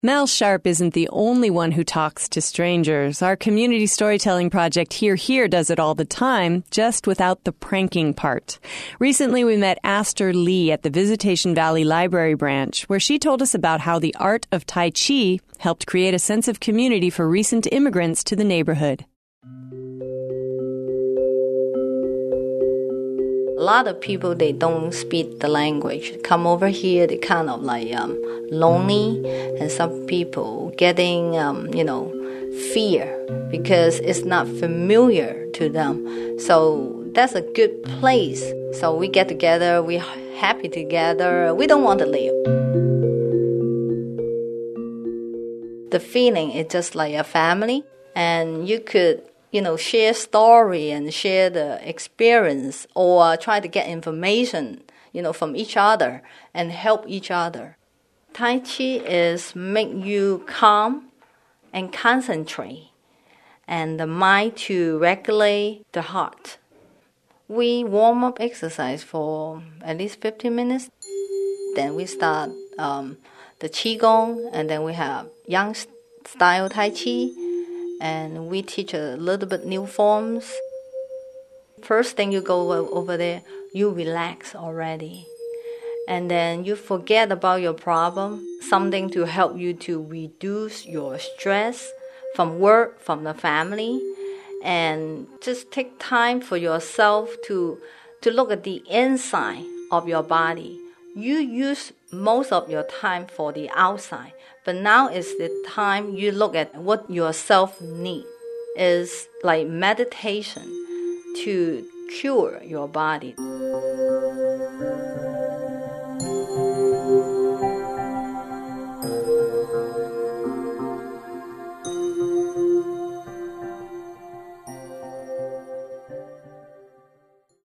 Mel Sharp isn't the only one who talks to strangers. Our community storytelling project Here does it all the time, just without the pranking part. Recently, we met Aster Lee at the Visitation Valley Library branch, where she told us about how the art of Tai Chi helped create a sense of community for recent immigrants to the neighborhood. A lot of people, they don't speak the language. Come over here, they kind of like lonely, and some people getting, fear because it's not familiar to them. So that's a good place. So we get together, we're happy together. We don't want to leave. The feeling is just like a family, and you could share story and share the experience or try to get information, from each other and help each other. Tai Chi is make you calm and concentrate and the mind to regulate the heart. We warm up exercise for at least 15 minutes. Then we start the Qigong, and then we have Yang style Tai Chi. And we teach a little bit new forms. First thing you go over there, you relax already. And then you forget about your problem, something to help you to reduce your stress from work, from the family. And just take time for yourself to look at the inside of your body. You use most of your time for the outside. But now is the time you look at what yourself need. Is like meditation to cure your body.